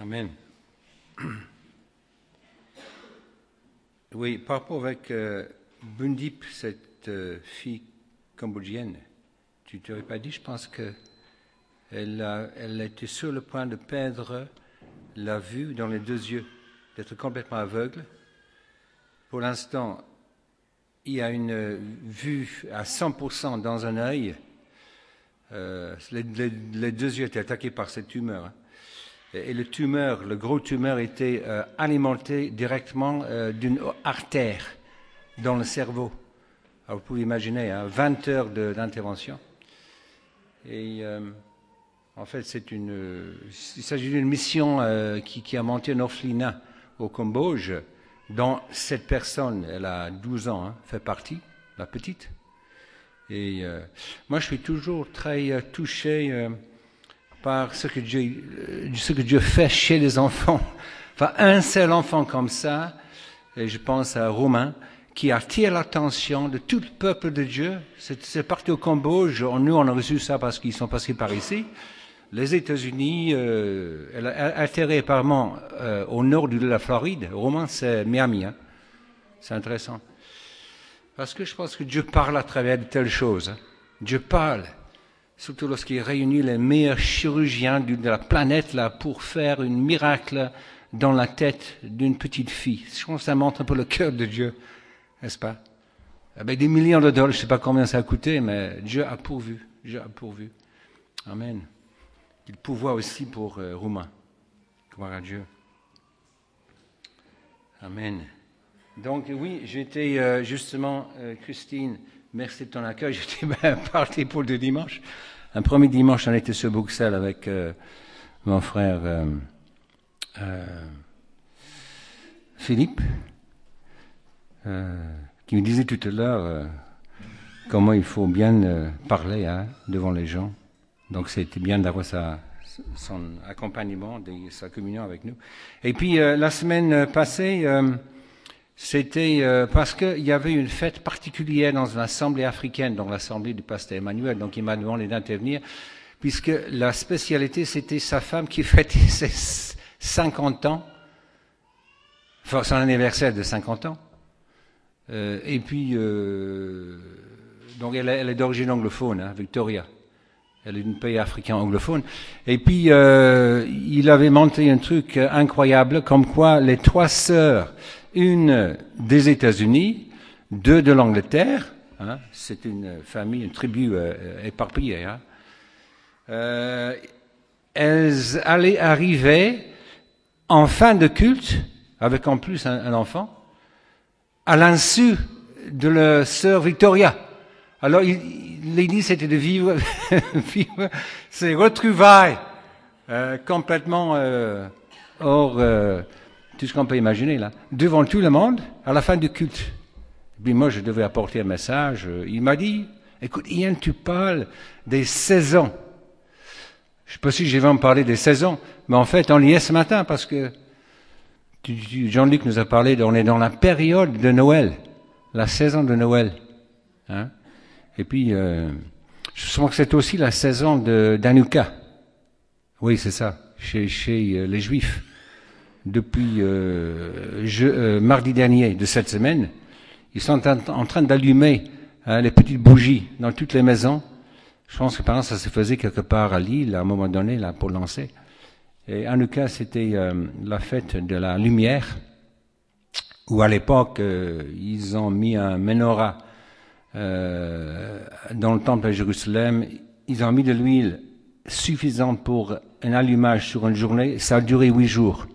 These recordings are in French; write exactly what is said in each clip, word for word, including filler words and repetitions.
Amen. Oui, par rapport avec euh, Bundip, cette euh, fille cambodgienne, tu ne t'aurais pas dit, je pense qu'elle a, elle était sur le point de perdre la vue dans les deux yeux, d'être complètement aveugle. Pour l'instant, il y a une vue à cent pour cent dans un œil. Euh, les, les, les deux yeux étaient attaqués par cette tumeur. Hein. Et, et le tumeur, le gros tumeur, était euh, alimenté directement euh, d'une artère dans le cerveau. Alors vous pouvez imaginer, hein, vingt heures de, d'intervention. Et euh, en fait, c'est une, euh, il s'agit d'une mission euh, qui, qui a monté un orphelinat au Cambodge, dont cette personne, elle a douze ans, hein, fait partie, la petite. Et euh, moi, je suis toujours très euh, touché euh, par ce que, Dieu, euh, ce que Dieu fait chez les enfants. Enfin, un seul enfant comme ça, et je pense à Romain, qui attire l'attention de tout le peuple de Dieu. C'est, c'est parti au Cambodge. Nous, on a reçu ça parce qu'ils sont passés par ici. Les États-Unis, euh, elle a atterri apparemment euh, au nord de la Floride. Romain, c'est Miami. Hein. C'est intéressant. Parce que je pense que Dieu parle à travers de telles choses. Hein. Dieu parle, surtout lorsqu'il réunit les meilleurs chirurgiens de la planète là pour faire un miracle dans la tête d'une petite fille. Je pense que ça montre un peu le cœur de Dieu, n'est-ce pas? Avec des millions de dollars, je ne sais pas combien ça a coûté, mais Dieu a pourvu. Dieu a pourvu. Amen. Il pourvoit aussi pour euh, Romain. Gloire à Dieu. Amen. Donc oui, j'étais euh, justement, euh, Christine, merci de ton accueil. J'étais ben, parti pour le dimanche. Un premier dimanche, on était sur Bruxelles avec euh, mon frère euh, euh, Philippe, euh, qui me disait tout à l'heure euh, comment il faut bien euh, parler hein, devant les gens. Donc c'était bien d'avoir sa, son accompagnement, de, sa communion avec nous. Et puis euh, la semaine passée, euh, c'était euh, parce qu'il y avait une fête particulière dans une assemblée africaine, dans l'assemblée du pasteur Emmanuel. Donc il m'a demandé d'intervenir, puisque la spécialité c'était sa femme qui fêtait ses cinquante ans, enfin son anniversaire de cinquante ans. Euh, et puis, euh, donc elle, elle est d'origine anglophone, hein, Victoria. Elle est d'un pays africain anglophone. Et puis, euh, il avait monté un truc incroyable, comme quoi les trois sœurs, une des États-Unis, deux de l'Angleterre, hein, c'est une famille, une tribu euh, éparpillée, hein, euh, elles allaient arriver en fin de culte, avec en plus un, un enfant, à l'insu de la sœur Victoria. Alors, l'idée, c'était de vivre, vivre ces retrouvailles euh, complètement euh, hors euh, tout ce qu'on peut imaginer, là, devant tout le monde, à la fin du culte. Et puis moi, je devais apporter un message. Il m'a dit, écoute, Ian, tu parles des saisons. Je ne sais pas si je vais en parler des saisons, mais en fait, on y est ce matin, parce que Jean-Luc nous a parlé, on est dans la période de Noël, la saison de Noël. Hein? Et puis, euh, je sens que c'est aussi la saison de, d'Hanouka. Oui, c'est ça, chez, chez euh, les Juifs. Depuis euh, je, euh, mardi dernier de cette semaine, ils sont en, en train d'allumer hein, les petites bougies dans toutes les maisons. Je pense que par exemple, ça se faisait quelque part à Lille, à un moment donné, là, pour lancer. Et Hanouka, c'était euh, la fête de la lumière, où à l'époque, euh, ils ont mis un menorah Euh, dans le temple à Jérusalem, ils ont mis de l'huile suffisante pour un allumage sur une journée. Ça a duré huit jours.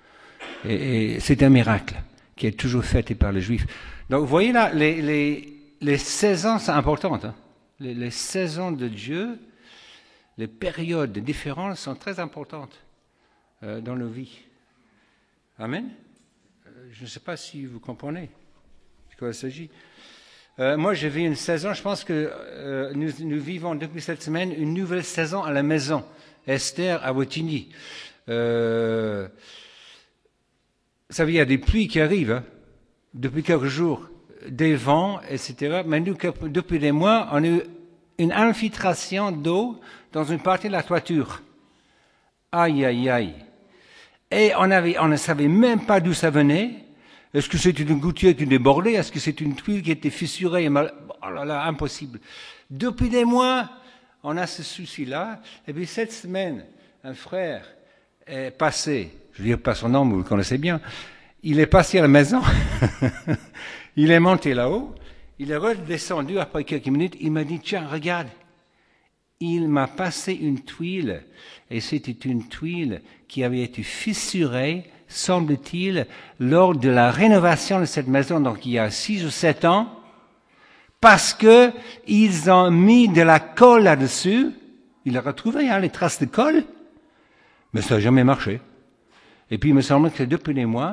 Et, et c'est un miracle qui est toujours fait par les Juifs. Donc, vous voyez là, les, les, les saisons sont importantes. Hein. Les, les saisons de Dieu, les périodes différentes sont très importantes euh, dans nos vies. Amen. Euh, je ne sais pas si vous comprenez de quoi il s'agit. Euh, moi, j'ai vu une saison, je pense que euh, nous, nous vivons depuis cette semaine une nouvelle saison à la maison. Esther à Wattignies. Euh, vous savez, il y a des pluies qui arrivent hein, depuis quelques jours, des vents, et cetera. Mais nous, depuis des mois, on a eu une infiltration d'eau dans une partie de la toiture. Aïe, aïe, aïe. Et on, avait, on ne savait même pas d'où ça venait. Est-ce que c'était une gouttière qui débordait? Est-ce que c'était une tuile qui était fissurée et mal... Oh là là, impossible. Depuis des mois, on a ce souci-là. Et puis cette semaine, un frère est passé, je ne dis pas son nom, vous le connaissez bien, il est passé à la maison, il est monté là-haut, il est redescendu après quelques minutes, il m'a dit, tiens, regarde, il m'a passé une tuile, et c'était une tuile qui avait été fissurée, semble-t-il, lors de la rénovation de cette maison, donc il y a six ou sept ans, parce que ils ont mis de la colle là-dessus. Il a retrouvé hein, les traces de colle, mais ça n'a jamais marché. Et puis il me semble que depuis des mois,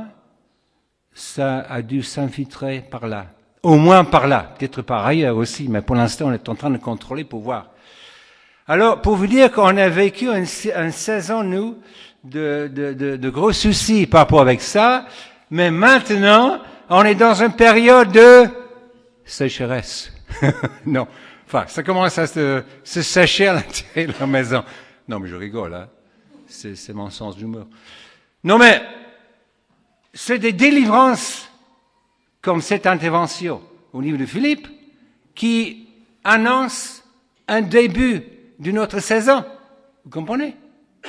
ça a dû s'infiltrer par là. Au moins par là, peut-être par ailleurs aussi, mais pour l'instant on est en train de contrôler pour voir. Alors, pour vous dire qu'on a vécu une, une saison, nous, de, de, de, de gros soucis par rapport avec ça, mais maintenant, on est dans une période de sécheresse. Non. Enfin, ça commence à se, se sécher à l'intérieur de la maison. Non, mais je rigole, hein. C'est, c'est mon sens d'humour. Non, mais, c'est des délivrances, comme cette intervention au niveau de Philippe, qui annoncent un début d'une autre saison. Vous comprenez?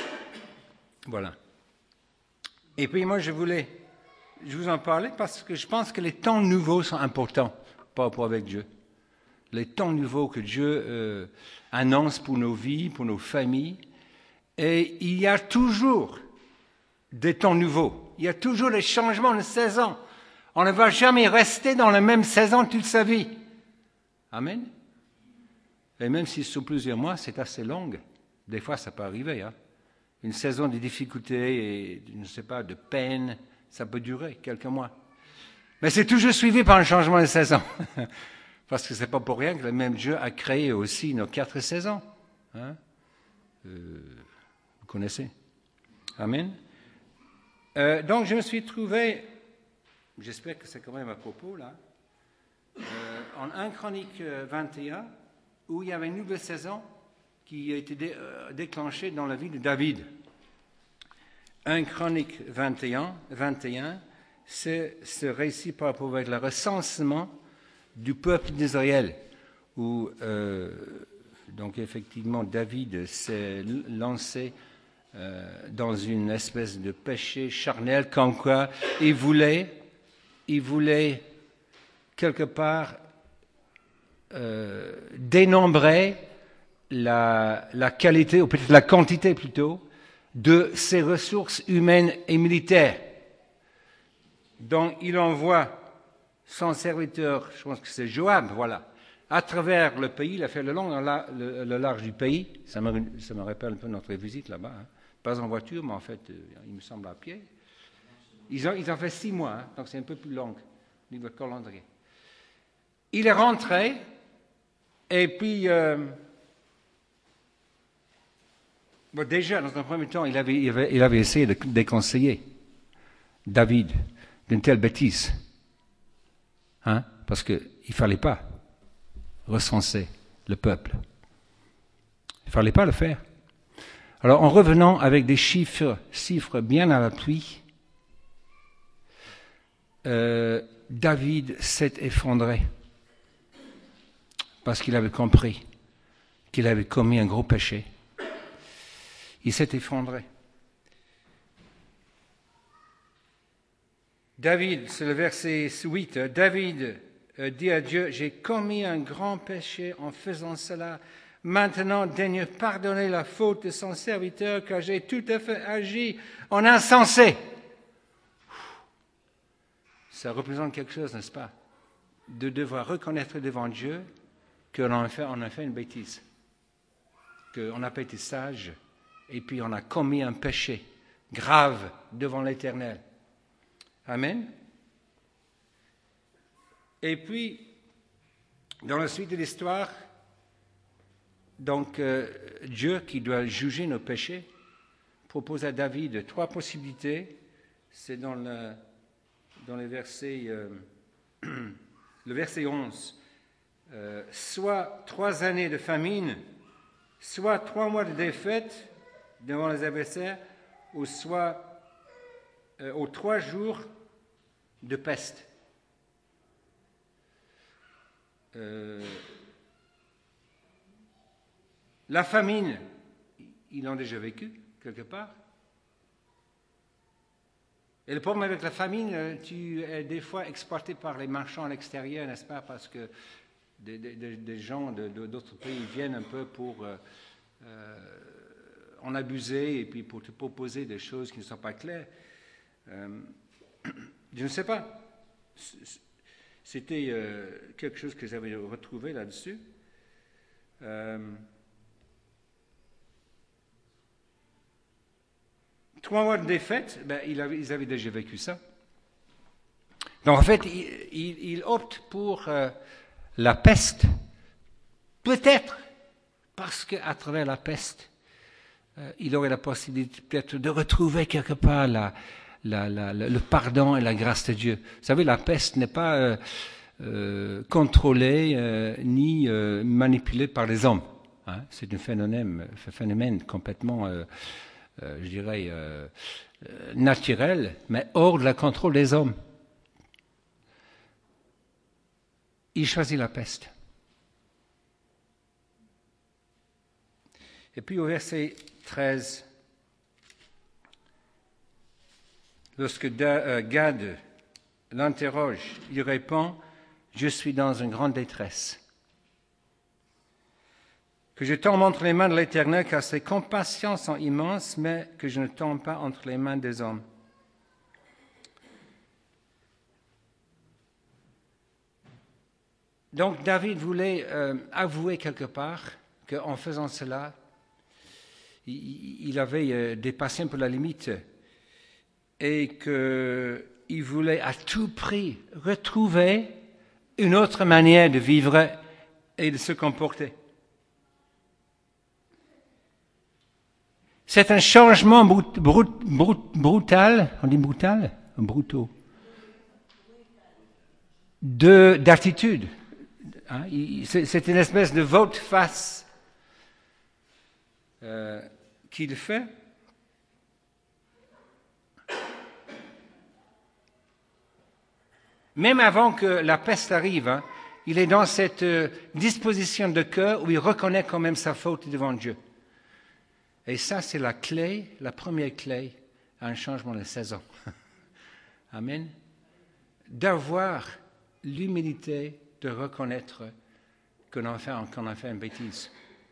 Voilà. Et puis moi, je voulais, je vous en parler parce que je pense que les temps nouveaux sont importants par rapport avec Dieu. Les temps nouveaux que Dieu euh, annonce pour nos vies, pour nos familles. Et il y a toujours des temps nouveaux. Il y a toujours des changements de saison. On ne va jamais rester dans la même saison toute sa vie. Amen. Et même si sur plusieurs mois, c'est assez long, des fois ça peut arriver. Hein. Une saison de difficultés et, je ne sais pas, de peine, ça peut durer quelques mois. Mais c'est toujours suivi par un changement de saison. Parce que c'est pas pour rien que le même Dieu a créé aussi nos quatre saisons. Hein. Euh, vous connaissez. Amen. Euh, donc je me suis trouvé, j'espère que c'est quand même à propos là, euh, en un Chronique vingt et un, où il y avait une nouvelle saison qui a été dé, euh, déclenchée dans la vie de David. un Chronique vingt et un, vingt et un, c'est ce récit par rapport avec le recensement du peuple d'Israël, où euh, donc effectivement David s'est lancé euh, dans une espèce de péché charnel, comme quoi il voulait, il voulait quelque part euh, dénombrer la, la qualité, ou peut-être la quantité plutôt, de ses ressources humaines et militaires. Donc il envoie son serviteur, je pense que c'est Joab, voilà, à travers le pays, il a fait le long, le, le large du pays. Ça me, ça me rappelle un peu notre visite là-bas. Hein. Pas en voiture, mais en fait, il me semble à pied. Ils ont, ils ont fait six mois, hein, donc c'est un peu plus long, au niveau calendrier. Il est rentré, et puis, euh, bon, déjà, dans un premier temps, il avait, il avait, il avait essayé de déconseiller David d'une telle bêtise. Hein, parce qu'il ne fallait pas recenser le peuple. Il ne fallait pas le faire. Alors, en revenant avec des chiffres, chiffres bien à l'appui, euh, David s'est effondré parce qu'il avait compris qu'il avait commis un gros péché. Il s'est effondré. David, c'est le verset huit, David dit à Dieu, j'ai commis un grand péché en faisant cela. Maintenant, daigne pardonner la faute de son serviteur, car j'ai tout à fait agi en insensé. Ça représente quelque chose, n'est-ce pas? De devoir reconnaître devant Dieu qu'on a fait, on a fait une bêtise, qu'on n'a pas été sage, et puis on a commis un péché grave devant l'Éternel. Amen. Et puis, dans la suite de l'histoire, donc euh, Dieu, qui doit juger nos péchés, propose à David trois possibilités. C'est dans le, dans les versets, euh, le verset onze. Euh, soit trois années de famine, soit trois mois de défaite devant les adversaires, ou soit euh, aux trois jours de peste. Euh, la famine, ils l'ont déjà vécu quelque part. Et le problème avec la famine, tu es des fois exploité par les marchands à l'extérieur, n'est-ce pas, parce que des, des, des gens de, de, d'autres pays viennent un peu pour euh, euh, en abuser et puis pour te proposer des choses qui ne sont pas claires. Euh, je ne sais pas. C'était euh, quelque chose que j'avais retrouvé là-dessus. Euh, Trois mois de défaite, ben, ils, avaient, ils avaient déjà vécu ça. Donc en fait, ils il, il optent pour euh, la peste. Peut-être parce qu'à travers la peste, euh, il aurait la possibilité peut-être de retrouver quelque part la, la, la, le pardon et la grâce de Dieu. Vous savez, la peste n'est pas euh, euh, contrôlée euh, ni euh, manipulée par les hommes. Hein. C'est un phénomène, un phénomène complètement... Euh, Euh, je dirais, euh, euh, naturel, mais hors de la contrôle des hommes. Il choisit la peste. Et puis au verset treize, lorsque Gad l'interroge, il répond, « Je suis dans une grande détresse. Que je tombe entre les mains de l'Éternel, car ses compassions sont immenses, mais que je ne tombe pas entre les mains des hommes. » Donc David voulait euh, avouer quelque part qu'en faisant cela, il, il avait euh, dépassé un peu la limite et qu'il voulait à tout prix retrouver une autre manière de vivre et de se comporter. C'est un changement brut, brut, brut, brutal, on dit brutal, brutaux, de, d'attitude. Hein, c'est, c'est une espèce de volte-face euh, qu'il fait. Même avant que la peste arrive, hein, il est dans cette euh, disposition de cœur où il reconnaît quand même sa faute devant Dieu. Et ça, c'est la clé, la première clé à un changement de saison. Amen. D'avoir l'humilité de reconnaître qu'on a fait, qu'on a fait une bêtise.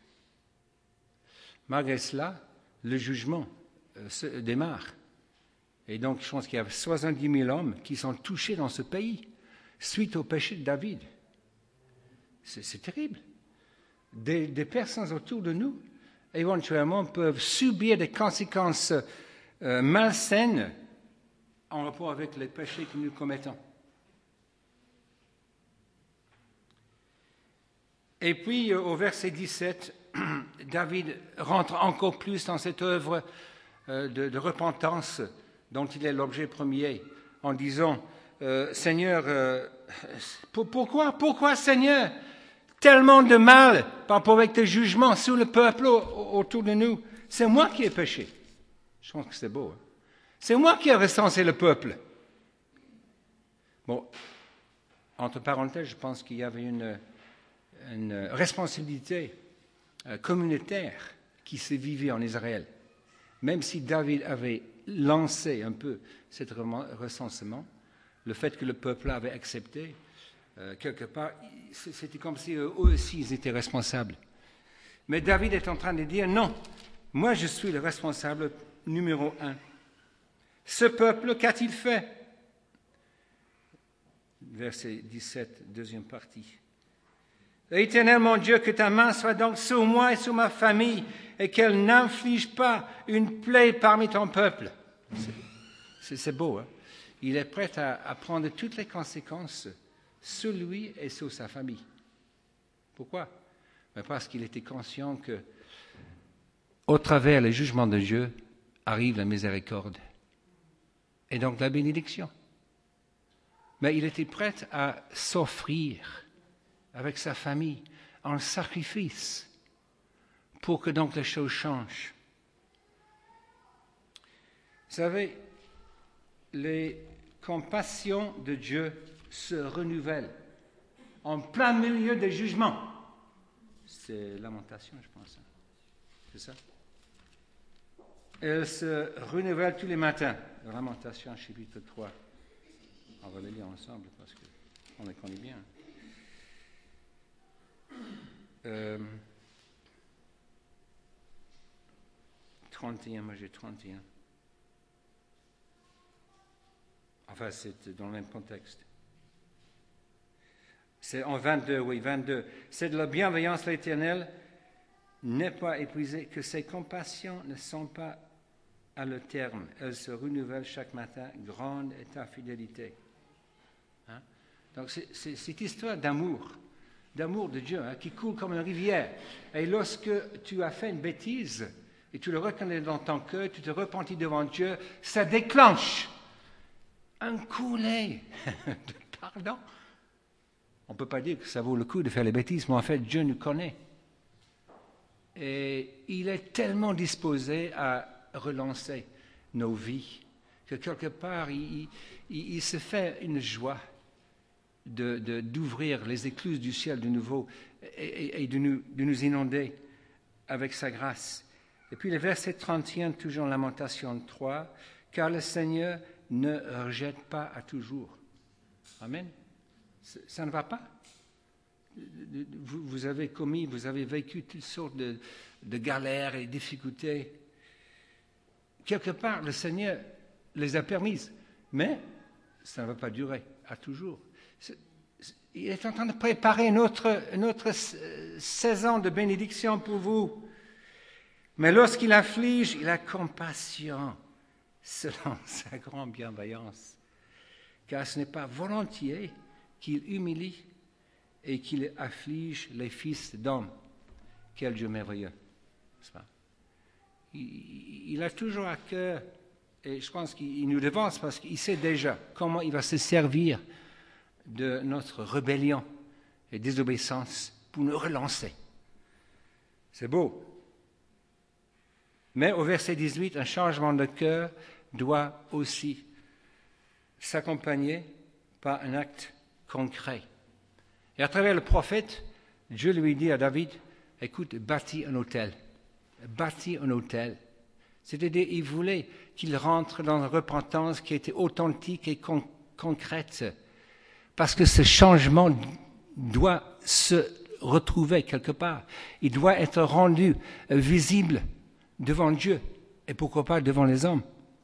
Malgré cela, le jugement euh, se démarre. Et donc, je pense qu'il y a soixante-dix mille hommes qui sont touchés dans ce pays suite au péché de David. C'est, c'est terrible. Des, des personnes autour de nous éventuellement peuvent subir des conséquences euh, malsaines en rapport avec les péchés que nous commettons. Et puis, euh, au verset dix-sept, David rentre encore plus dans cette œuvre euh, de, de repentance dont il est l'objet premier, en disant, euh, Seigneur, euh, pour, pourquoi, pourquoi, Seigneur, tellement de mal par rapport avec tes jugements sur le peuple autour de nous. C'est moi qui ai péché. Je pense que c'est beau. Hein? C'est moi qui ai recensé le peuple. Bon, entre parenthèses, je pense qu'il y avait une, une responsabilité communautaire qui s'est vivée en Israël. Même si David avait lancé un peu ce recensement, le fait que le peuple avait accepté, Euh, quelque part, c'était comme si eux aussi ils étaient responsables. Mais David est en train de dire, non, moi je suis le responsable numéro un. Ce peuple, qu'a-t-il fait? Verset dix-sept, deuxième partie. Éternel mon Dieu, que ta main soit donc sur moi et sur ma famille, et qu'elle n'inflige pas une plaie parmi ton peuple. C'est, c'est, c'est beau, hein? Il est prêt à, à prendre toutes les conséquences sur lui et sur sa famille. Pourquoi? Mais parce qu'il était conscient que, au travers le jugement de Dieu, arrive la miséricorde et donc la bénédiction. Mais il était prêt à s'offrir avec sa famille en sacrifice pour que donc les choses changent. Vous savez, les compassions de Dieu se renouvellent en plein milieu des jugements. C'est Lamentation, je pense. C'est ça? Elles se renouvellent tous les matins. Lamentation, chapitre trois. On va les lire ensemble parce qu'on les connaît bien. Euh, trente et un, moi j'ai trente et un. Enfin, c'est dans le même contexte. C'est en vingt-deux, oui, vingt-deux. C'est de la bienveillance de l'Éternel, n'est pas épuisée, que ses compassions ne sont pas à leur terme. Elles se renouvellent chaque matin. Grande est ta fidélité. Hein? Donc, c'est, c'est cette histoire d'amour, d'amour de Dieu, hein, qui coule comme une rivière. Et lorsque tu as fait une bêtise, et tu le reconnais dans ton cœur, tu te repentis devant Dieu, ça déclenche un coulée de pardon. On ne peut pas dire que ça vaut le coup de faire les bêtises, mais en fait, Dieu nous connaît. Et il est tellement disposé à relancer nos vies que quelque part, il, il, il se fait une joie de, de, d'ouvrir les écluses du ciel de nouveau et, et, et de, nous, de nous inonder avec sa grâce. Et puis le verset trente et un, toujours en Lamentation trois, « Car le Seigneur ne rejette pas à toujours. » Amen. Ça ne va pas. Vous, vous avez commis, vous avez vécu toutes sortes de, de galères et difficultés. Quelque part, le Seigneur les a permises, mais ça ne va pas durer à toujours. C'est, il est en train de préparer une autre, une autre saison de bénédiction pour vous. Mais lorsqu'il afflige, il a compassion selon sa grande bienveillance. Car ce n'est pas volontiers qu'il humilie et qu'il afflige les fils d'hommes. Quel Dieu merveilleux, n'est-ce pas? Il, il a toujours à cœur, et je pense qu'il nous devance parce qu'il sait déjà comment il va se servir de notre rébellion et désobéissance pour nous relancer. C'est beau. Mais au verset dix-huit, un changement de cœur doit aussi s'accompagner par un acte concret. Et à travers le prophète, Dieu lui dit à David, écoute, bâtis un autel. Bâtis un autel. C'est-à-dire, il voulait qu'il rentre dans une repentance qui était authentique et con- concrète. Parce que ce changement doit se retrouver quelque part. Il doit être rendu visible devant Dieu. Et pourquoi pas devant les hommes.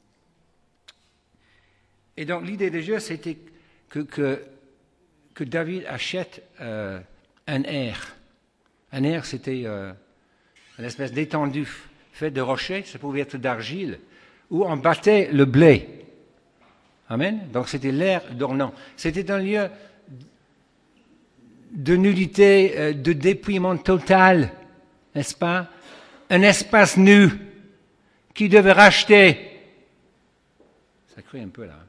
Et donc, l'idée de Dieu, c'était que, que que David achète euh, un air. Un air, c'était euh, une espèce d'étendue faite de rochers, ça pouvait être d'argile, où on battait le blé. Amen. Donc c'était l'air d'Ornan. C'était un lieu de nudité, euh, de dépouillement total, n'est-ce pas? Un espace nu qui devait racheter. Ça crie un peu là.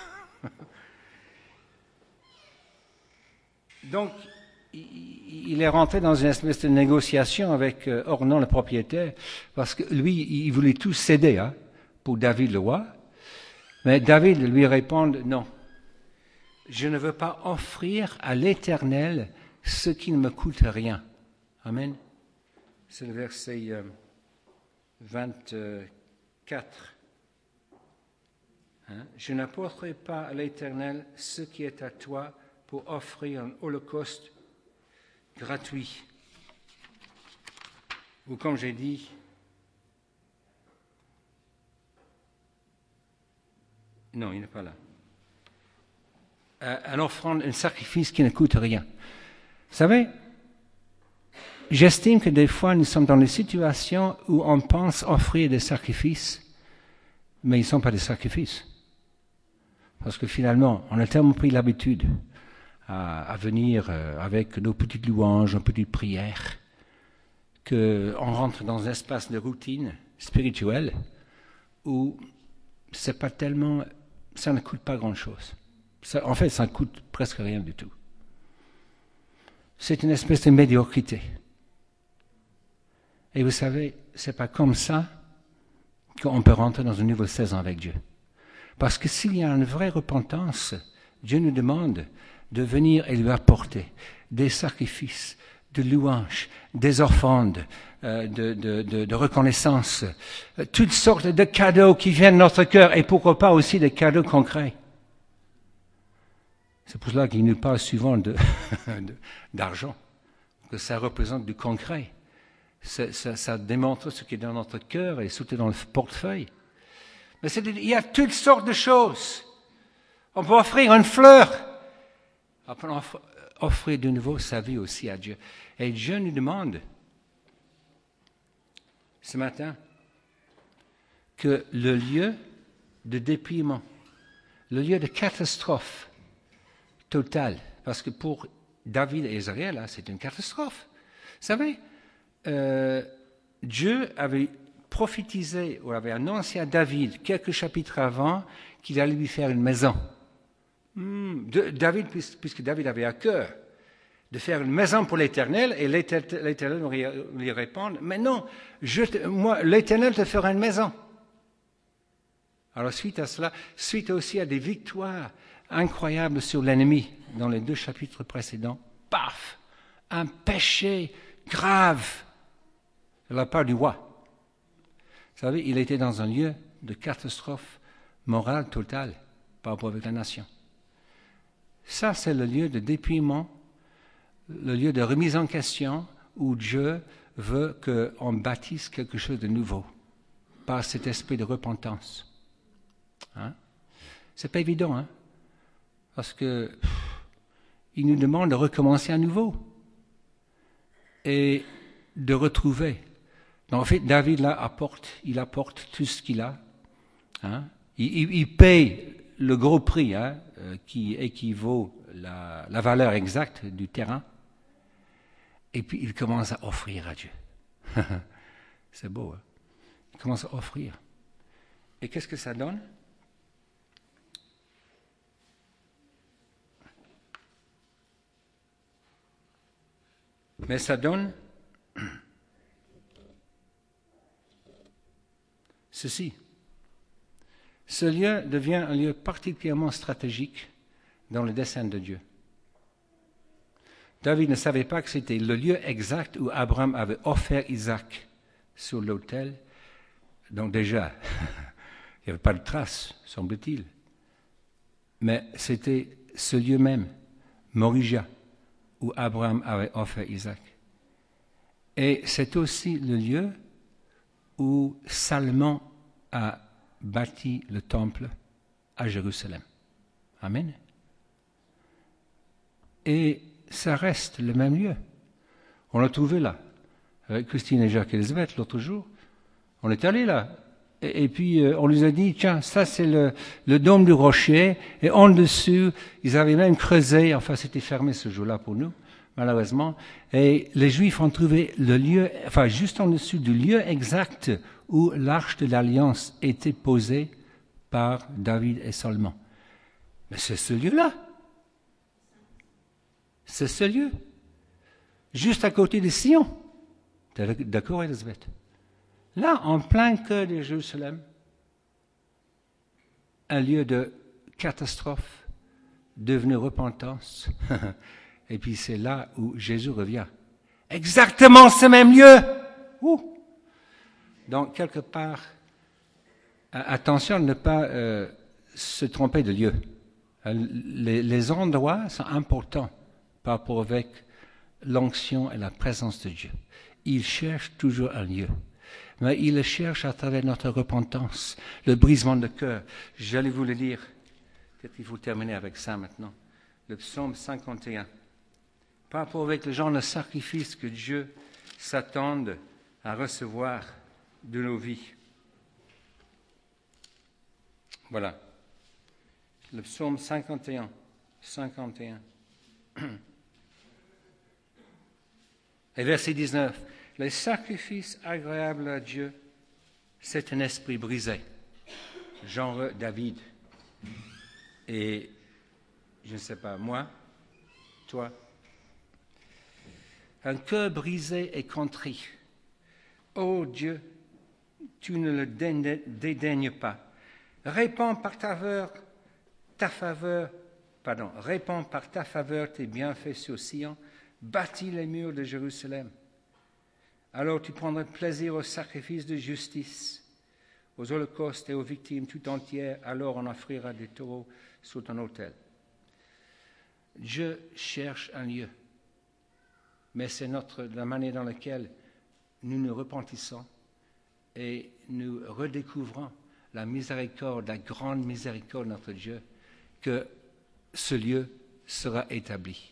Donc, il est rentré dans une espèce de négociation avec Ornan, le propriétaire, parce que lui, il voulait tout céder hein, pour David le roi. Mais David lui répond, non, je ne veux pas offrir à l'Éternel ce qui ne me coûte rien. Amen. C'est le verset vingt-quatre. Hein? Je n'apporterai pas à l'Éternel ce qui est à toi pour offrir un holocauste gratuit. Ou comme j'ai dit, non, il n'est pas là. Un offrande, un sacrifice qui ne coûte rien. Vous savez, j'estime que des fois nous sommes dans des situations où on pense offrir des sacrifices, mais ils ne sont pas des sacrifices. Parce que finalement, on a tellement pris l'habitude À, à venir euh, avec nos petites louanges, nos petites prières, qu'on rentre dans un espace de routine spirituelle où c'est pas tellement, ça ne coûte pas grand-chose. Ça, en fait, ça ne coûte presque rien du tout. C'est une espèce de médiocrité. Et vous savez, c'est pas comme ça qu'on peut rentrer dans une nouvelle saison avec Dieu. Parce que s'il y a une vraie repentance, Dieu nous demande de venir et lui apporter des sacrifices, de louanges, des offrandes, euh, de, de, de, de reconnaissance, euh, toutes sortes de cadeaux qui viennent de notre cœur et pourquoi pas aussi des cadeaux concrets. C'est pour cela qu'il nous parle souvent de, de, d'argent, que ça représente du concret. Ça, ça, ça démontre ce qui est dans notre cœur et surtout dans le portefeuille. Mais c'est, il y a toutes sortes de choses. On peut offrir une fleur. On peut offrir de nouveau sa vie aussi à Dieu. Et Dieu nous demande ce matin que le lieu de dépouillement, le lieu de catastrophe totale, parce que pour David et Israël, là, c'est une catastrophe. Vous savez, euh, Dieu avait prophétisé ou avait annoncé à David quelques chapitres avant qu'il allait lui faire une maison. Hmm, de, David, puisque David avait à cœur de faire une maison pour l'Éternel, et l'Éternel lui répond, mais non, je te, moi, l'Éternel te fera une maison. Alors suite à cela, suite aussi à des victoires incroyables sur l'ennemi dans les deux chapitres précédents, paf, un péché grave de la part du roi. Vous savez, il était dans un lieu de catastrophe morale totale par rapport avec la nation. Ça, c'est le lieu de dépouillement, le lieu de remise en question où Dieu veut qu'on bâtisse quelque chose de nouveau par cet esprit de repentance. Hein? C'est pas évident, hein? Parce que pff, il nous demande de recommencer à nouveau et de retrouver. Donc, en fait, David là apporte, il apporte tout ce qu'il a. Hein? Il, il, il paye le gros prix, hein, euh, qui équivaut la, la valeur exacte du terrain. Et puis il commence à offrir à Dieu. C'est beau, hein? Il commence à offrir. Et qu'est-ce que ça donne? Mais ça donne ceci. Ce lieu devient un lieu particulièrement stratégique dans le dessein de Dieu. David ne savait pas que c'était le lieu exact où Abraham avait offert Isaac sur l'autel. Donc déjà, il n'y avait pas de trace, semble-t-il. Mais c'était ce lieu même, Moria, où Abraham avait offert Isaac. Et c'est aussi le lieu où Salomon a bâti le temple à Jérusalem. Amen. Et ça reste le même lieu. On l'a trouvé là, avec Christine et Jacques-Elisabeth l'autre jour. On est allé là. Et, et puis euh, on lui a dit, tiens, ça c'est le, le dôme du rocher. Et en dessous, ils avaient même creusé, enfin c'était fermé ce jour-là pour nous, malheureusement. Et les Juifs ont trouvé le lieu, enfin juste en dessous du lieu exact où l'arche de l'Alliance était posée par David et Salomon. Mais c'est ce lieu-là. C'est ce lieu. Juste à côté de Sion. D'accord, Elisabeth? Là, en plein cœur de Jérusalem, un lieu de catastrophe, devenu repentance. Et puis c'est là où Jésus revient. Exactement ce même lieu. Ouh. Donc, quelque part, attention de ne pas euh, se tromper de lieu. Les, les endroits sont importants par rapport avec l'onction et la présence de Dieu. Il cherche toujours un lieu. Mais il le cherche à travers notre repentance, le brisement de cœur. J'allais vous le dire. Peut-être qu'il faut terminer avec ça maintenant. Le psaume cinquante et un. Par rapport avec le genre de sacrifice que Dieu s'attend à recevoir de nos vies. Voilà. Le psaume cinquante et un. cinquante et un. Et verset dix-neuf. Les sacrifices agréables à Dieu, c'est un esprit brisé. Genre David. Et, je ne sais pas, moi, toi. Un cœur brisé et contrit. Ô Dieu, tu ne le dédaignes pas. Répands par ta faveur, ta faveur, pardon, répands par ta faveur tes bienfaits sur Sion, bâtis les murs de Jérusalem. Alors tu prendras plaisir aux sacrifices de justice, aux holocaustes et aux victimes tout entières. Alors on offrira des taureaux sur ton autel. Dieu cherche un lieu, mais c'est notre, la manière dans laquelle nous nous repentissons et nous redécouvrons la miséricorde, la grande miséricorde de notre Dieu, que ce lieu sera établi.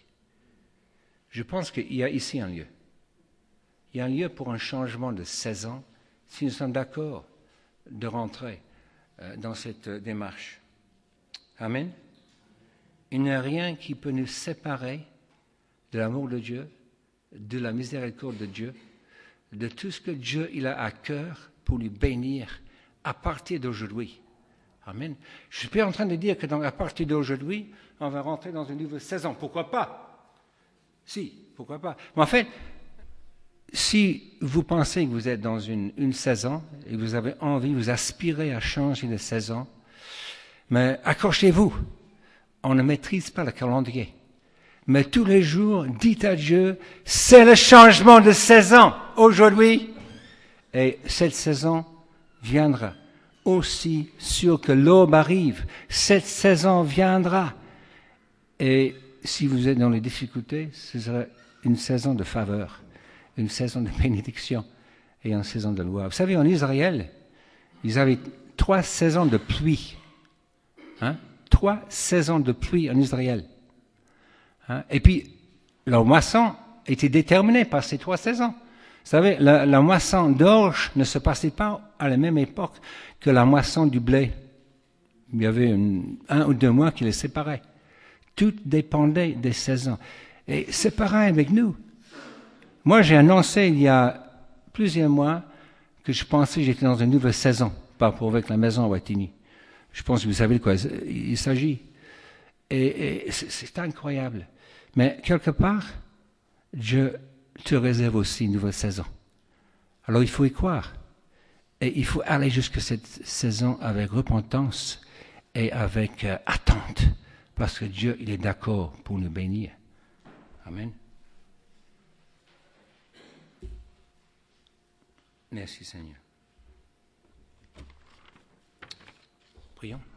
Je pense qu'il y a ici un lieu. Il y a un lieu pour un changement de seize ans, si nous sommes d'accord de rentrer dans cette démarche. Amen. Il n'y a rien qui peut nous séparer de l'amour de Dieu, de la miséricorde de Dieu, de tout ce que Dieu il a à cœur pour nous bénir à partir d'aujourd'hui. Amen. Je suis pas en train de dire que dans, à partir d'aujourd'hui, on va rentrer dans une nouvelle saison. Pourquoi pas? Si, pourquoi pas? Mais en fait, si vous pensez que vous êtes dans une, une saison et que vous avez envie, vous aspirez à changer de saison, mais accrochez-vous. On ne maîtrise pas le calendrier. Mais tous les jours, dites à Dieu, c'est le changement de saison aujourd'hui. Et cette saison viendra. Aussi sûr que l'aube arrive, cette saison viendra. Et si vous êtes dans les difficultés, ce sera une saison de faveur, une saison de bénédiction et une saison de loi. Vous savez, en Israël, ils avaient trois saisons de pluie. Hein? Trois saisons de pluie en Israël. Hein? Et puis, leur moisson était déterminée par ces trois saisons. Vous savez, la, la moisson d'orge ne se passait pas à la même époque que la moisson du blé. Il y avait une, un ou deux mois qui les séparaient. Tout dépendait des saisons. Et c'est pareil avec nous. Moi, j'ai annoncé il y a plusieurs mois que je pensais que j'étais dans une nouvelle saison, pas pour avec la maison à Watini. Je pense que vous savez de quoi il s'agit. Et, et c'est, c'est incroyable. Mais quelque part, Dieu te réserve aussi une nouvelle saison. Alors il faut y croire. Et il faut aller jusqu'à cette saison avec repentance et avec euh, attente. Parce que Dieu, il est d'accord pour nous bénir. Amen. Merci Seigneur. Prions.